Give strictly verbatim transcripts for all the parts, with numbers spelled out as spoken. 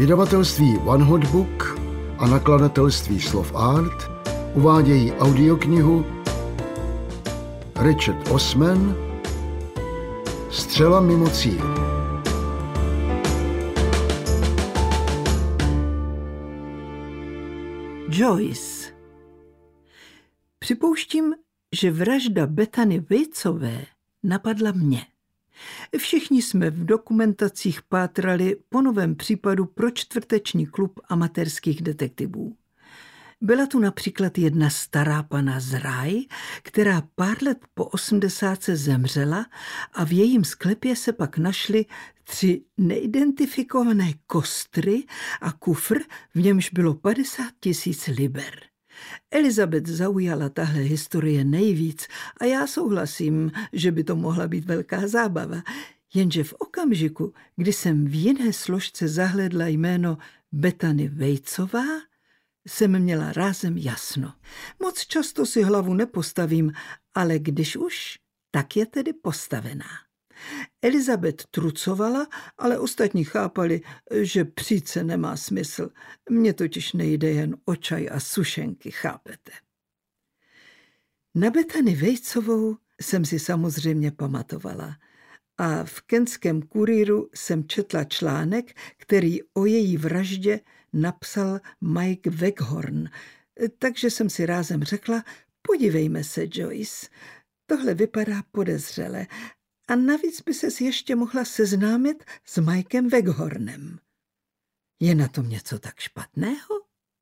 Vydavatelství One Hot Book a nakladatelství Slov Art uvádějí audioknihu Richard Osman Střela mimo cíl. Joyce. Připouštím, že vražda Bethany Waitsové napadla mě. Všichni jsme v dokumentacích pátrali po novém případu pro čtvrteční klub amatérských detektivů. Byla tu například jedna stará pana z Rye, která pár let po osmdesátce zemřela a v jejím sklepě se pak našly tři neidentifikované kostry a kufr, v němž bylo padesát tisíc liber. Elizabeth zaujala tahle historie nejvíc a já souhlasím, že by to mohla být velká zábava, jenže v okamžiku, kdy jsem v jiné složce zahlédla jméno Bethany Waitsová, jsem měla rázem jasno. Moc často si hlavu nepostavím, ale když už, tak je tedy postavená. Elizabeth trucovala, ale ostatní chápali, že přijít se nemá smysl. Mně totiž nejde jen o čaj a sušenky, chápete? Na Bethany Waitsovou jsem si samozřejmě pamatovala a v Kentském kurýru jsem četla článek, který o její vraždě napsal Mike Waghorn, takže jsem si rázem řekla, podívejme se, Joyce, tohle vypadá podezřele a navíc by ses ještě mohla seznámit s Mikem Waghornem. Je na tom něco tak špatného?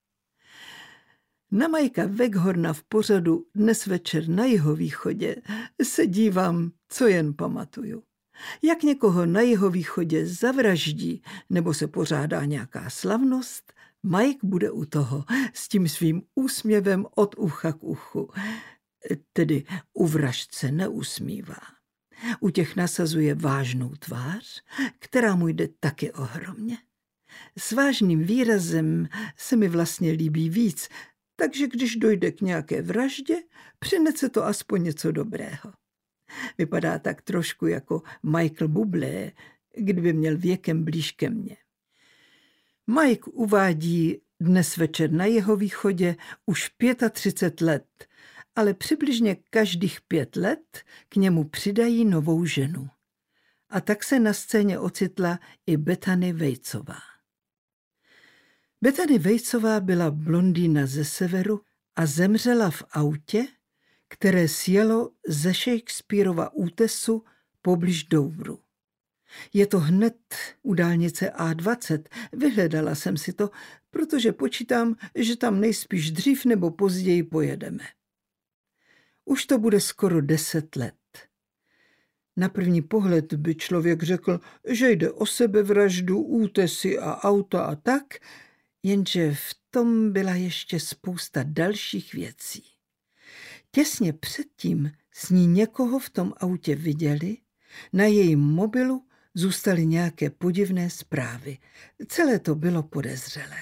Na Mikea Waghorna v pořadu Dnes večer na jihovýchodě se dívám, co jen pamatuju. Jak někoho na jihovýchodě zavraždí nebo se pořádá nějaká slavnost, Mike bude u toho s tím svým úsměvem od ucha k uchu. Tedy u vraždce neusmívá. U těch nasazuje vážnou tvář, která mu jde taky ohromně. S vážným výrazem se mi vlastně líbí víc, takže když dojde k nějaké vraždě, přinese to aspoň něco dobrého. Vypadá tak trošku jako Michael Bublé, kdyby měl věkem blíž ke mně. Mike uvádí Dnes večer na jihovýchodě už třicet pět let, ale přibližně každých pět let k němu přidají novou ženu. A tak se na scéně ocitla i Bethany Waitsová. Bethany Waitsová byla blondýna ze severu a zemřela v autě, které sjelo ze Shakespearova útesu poblíž Douvru. Je to hned u dálnice A dvacet. Vyhledala jsem si to, protože počítám, že tam nejspíš dřív nebo později pojedeme. Už to bude skoro deset let. Na první pohled by člověk řekl, že jde o sebevraždu, útesy a auta a tak, jenže v tom byla ještě spousta dalších věcí. Těsně předtím s ní někoho v tom autě viděli, na jejím mobilu zůstaly nějaké podivné zprávy. Celé to bylo podezřelé.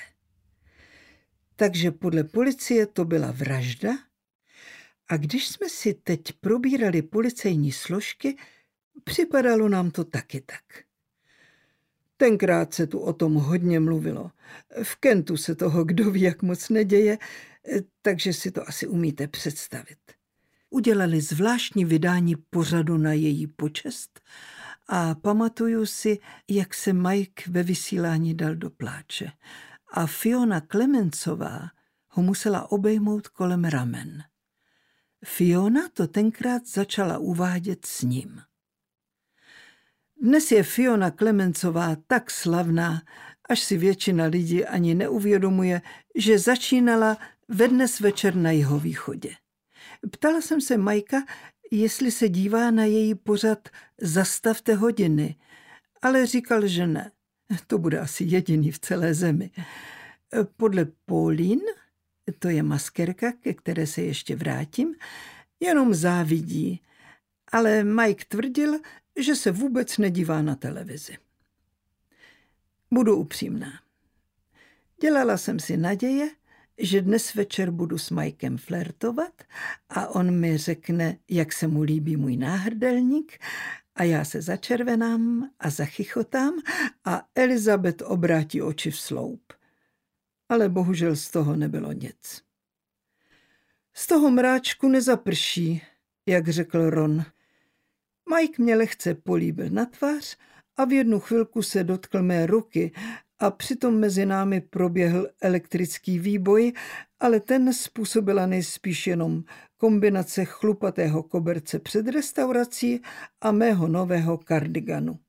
Takže podle policie to byla vražda a když jsme si teď probírali policejní složky, připadalo nám to taky tak. Tenkrát se tu o tom hodně mluvilo. V Kentu se toho kdo ví jak moc neděje, takže si to asi umíte představit. Udělali zvláštní vydání pořadu na její počest a pamatuju si, jak se Mike ve vysílání dal do pláče. A Fiona Clementsová ho musela obejmout kolem ramen. Fiona to tenkrát začala uvádět s ním. Dnes je Fiona Clementsová tak slavná, až si většina lidí ani neuvědomuje, že začínala ve Dnes večer na jihovýchodě. Ptala jsem se Majka, jestli se dívá na její pořad Zastavte hodiny, ale říkal, že ne. To bude asi jediný v celé zemi. Podle Pauline, to je maskerka, ke které se ještě vrátím, jenom závidí, ale Mike tvrdil, že se vůbec nedívá na televizi. Budu upřímná. Dělala jsem si naděje, že dnes večer budu s Mikem flirtovat a on mi řekne, jak se mu líbí můj náhrdelník A já se začervenám a zachychotám a Elizabeth obrátí oči v sloup. Ale bohužel z toho nebylo nic. Z toho mráčku nezaprší, jak řekl Ron. Mike mě lehce políbil na tvář a v jednu chvilku se dotkl mé ruky a přitom mezi námi proběhl elektrický výboj, ale ten způsobila nejspíš jenom kombinace chlupatého koberce před restaurací a mého nového kardiganu.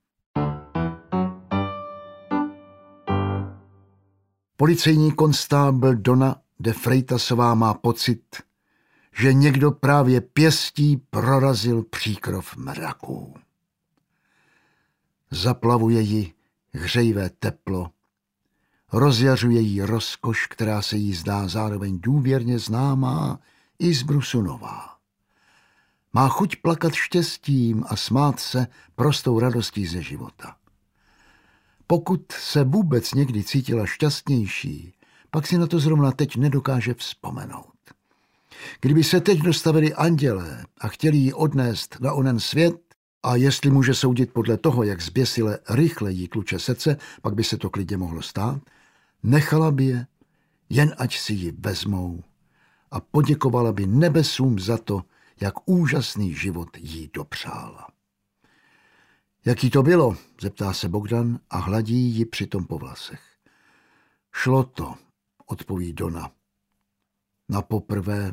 Policejní konstábl Donna de Freitasová má pocit, že někdo právě pěstí prorazil příkrov mraků. Zaplavuje ji hřejivé teplo, rozjařuje jí rozkoš, která se jí zdá zároveň důvěrně známá i zbrusu nová. Má chuť plakat štěstím a smát se prostou radostí ze života. Pokud se vůbec někdy cítila šťastnější, pak si na to zrovna teď nedokáže vzpomenout. Kdyby se teď dostavili andělé a chtěli ji odnést na onen svět, a jestli může soudit podle toho, jak zběsile rychle jí tluče srdce, pak by se to klidně mohlo stát, nechala by je, jen ať si ji vezmou a poděkovala by nebesům za to, jak úžasný život jí dopřála. Jaký to bylo, zeptá se Bogdan a hladí ji přitom po vlasech. Šlo to, odpoví Donna. Na poprvé.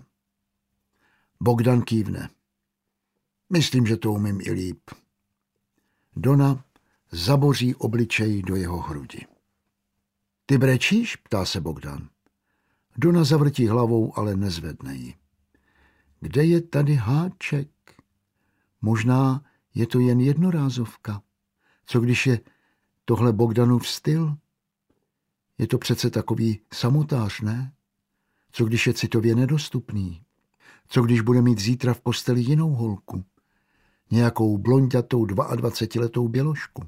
Bogdan kývne. Myslím, že to umím i líp. Donna zaboří obličej do jeho hrudi. Ty brečíš? Ptá se Bogdan. Donna zavrtí hlavou, ale nezvedne ji. Kde je tady háček? Možná je to jen jednorázovka. Co když je tohle Bogdanův styl? Je to přece takový samotář, ne? Co když je citově nedostupný? Co když bude mít zítra v posteli jinou holku? Nějakou blonďatou dvacetiletou běložku?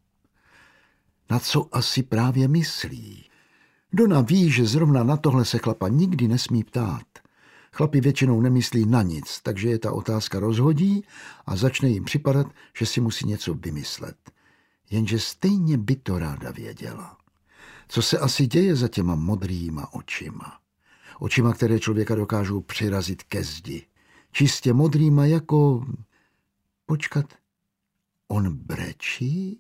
Na co asi právě myslí? Donna ví, že zrovna na tohle se chlapa nikdy nesmí ptát. Chlapi většinou nemyslí na nic, takže je ta otázka rozhodí a začne jim připadat, že si musí něco vymyslet. Jenže stejně by to ráda věděla. Co se asi děje za těma modrýma očima? Očima, které člověka dokážou přirazit ke zdi. Čistě modrýma jako... Počkat, on brečí?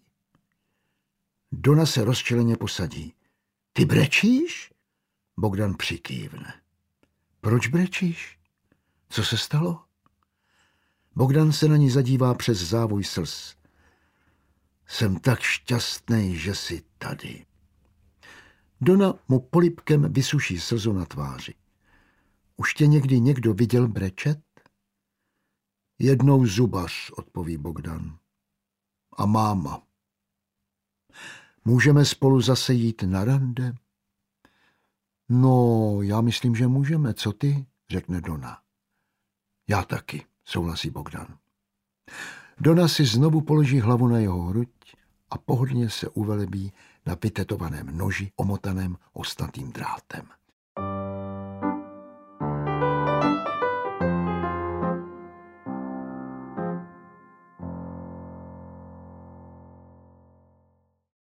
Donna se rozčileně posadí. Ty brečíš? Bogdan přikývne. Proč brečíš? Co se stalo? Bogdan se na ní zadívá přes závoj slz. Jsem tak šťastný, že jsi tady. Donna mu polibkem vysuší slzu na tváři. Už tě někdy někdo viděl brečet? Jednou zubař, odpoví Bogdan. A máma. Můžeme spolu zase jít na rande? No, já myslím, že můžeme. Co ty? Řekne Donna. Já taky, souhlasí Bogdan. Donna si znovu položí hlavu na jeho hruď a pohodlně se uvelebí na vytetovaném noži omotaném ostnatým drátem.